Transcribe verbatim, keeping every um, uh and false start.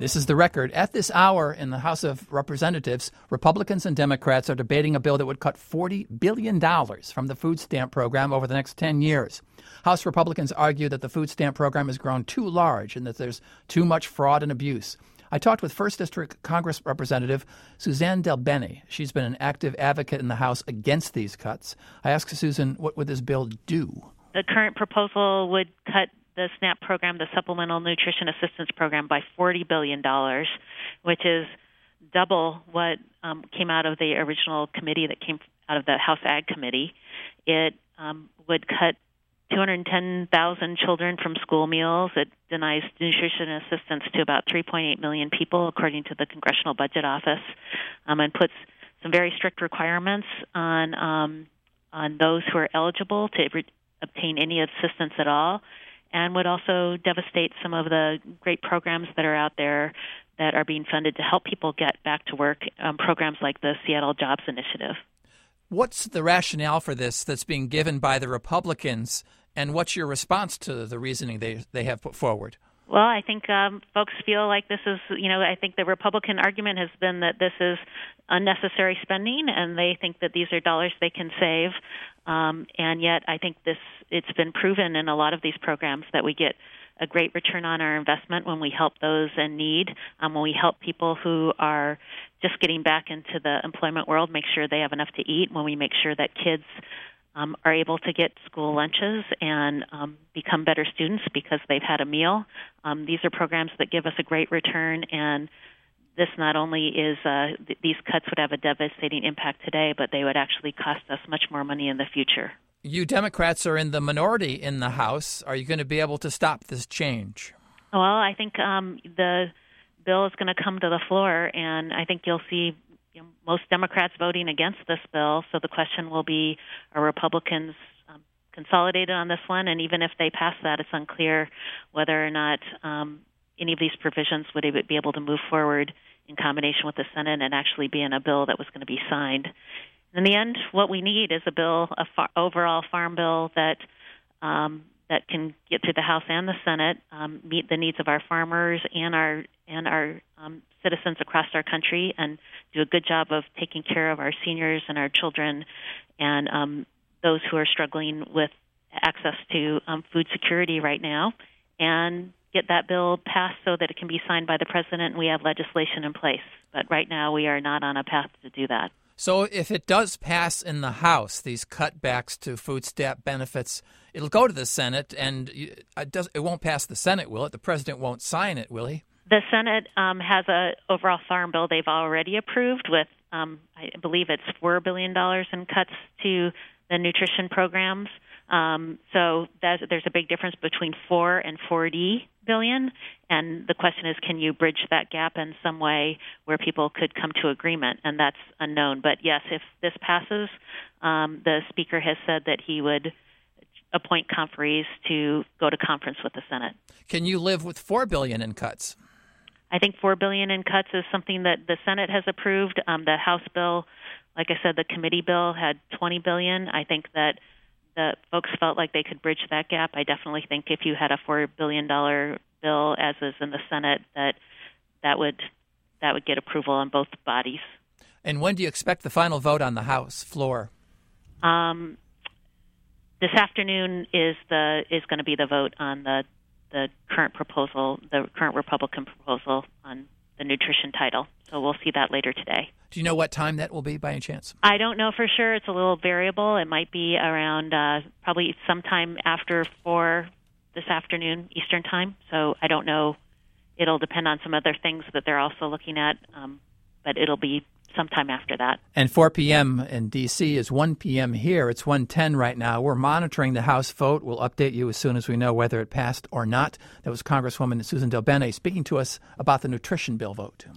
This is The Record. At this hour in the House of Representatives, Republicans and Democrats are debating a bill that would cut forty billion dollars from the food stamp program over the next ten years. House Republicans argue that the food stamp program has grown too large and that there's too much fraud and abuse. I talked with first District Congress Representative Suzanne DelBene. She's been an active advocate in the House against these cuts. I asked Susan, what would this bill do? The current proposal would cut the SNAP program, the Supplemental Nutrition Assistance Program, by forty billion dollars, which is double what um, came out of the original committee that came out of the House Ag Committee. It um, would cut two hundred ten thousand children from school meals. It denies nutrition assistance to about three point eight million people, according to the Congressional Budget Office, um, and puts some very strict requirements on um, on those who are eligible to re- obtain any assistance at all, and would also devastate some of the great programs that are out there that are being funded to help people get back to work, um, programs like the Seattle Jobs Initiative. What's the rationale for this that's being given by the Republicans, and what's your response to the reasoning they they have put forward? Well, I think um, folks feel like this is, you know, I think the Republican argument has been that this is unnecessary spending, and they think that these are dollars they can save. Um, and yet I think this it's been proven in a lot of these programs that we get a great return on our investment when we help those in need, um, when we help people who are just getting back into the employment world, make sure they have enough to eat, when we make sure that kids um, are able to get school lunches and um, become better students because they've had a meal. Um, these are programs that give us a great return, and this not only is, uh, th- these cuts would have a devastating impact today, but they would actually cost us much more money in the future. You Democrats are in the minority in the House. Are you going to be able to stop this change? Well, I think um, the bill is going to come to the floor, and I think you'll see you know, most Democrats voting against this bill. So the question will be, are Republicans um, consolidated on this one? And even if they pass that, it's unclear whether or not um, any of these provisions would be able to move forward in combination with the Senate and actually be in a bill that was going to be signed. In the end, what we need is a bill, a far, overall farm bill that um, that can get to the House and the Senate, um, meet the needs of our farmers and our and our um, citizens across our country, and do a good job of taking care of our seniors and our children and um, those who are struggling with access to um, food security right now, and get that bill passed so that it can be signed by the president and we have legislation in place. But right now, we are not on a path to do that. So if it does pass in the House, these cutbacks to food stamp benefits, it'll go to the Senate, and it, does, it won't pass the Senate, will it? The president won't sign it, will he? The Senate um, has a overall farm bill they've already approved with, um, I believe it's four billion dollars in cuts to the nutrition programs. Um, so that, there's a big difference between four and forty billion, and the question is, can you bridge that gap in some way where people could come to agreement? And that's unknown. But yes, if this passes, um, the Speaker has said that he would appoint conferees to go to conference with the Senate. Can you live with four billion dollars in cuts? I think four billion dollars in cuts is something that the Senate has approved. Um, the House bill, like I said, the committee bill had twenty billion dollars. I think that the folks felt like they could bridge that gap. I definitely think if you had a four billion dollars bill, as is in the Senate, that that would that would get approval on both bodies. And when do you expect the final vote on the House floor? Um, this afternoon is the is going to be the vote on the the current proposal, the current Republican proposal on the nutrition title. So we'll see that later today. Do you know what time that will be by any chance? I don't know for sure. It's a little variable. It might be around uh, probably sometime after four this afternoon Eastern time. So I don't know. It'll depend on some other things that they're also looking at, um, but it'll be sometime after that. And four p.m. in D C is one p.m. here. It's one ten right now. We're monitoring the House vote. We'll update you as soon as we know whether it passed or not. That was Congresswoman Suzanne DelBene speaking to us about the nutrition bill vote.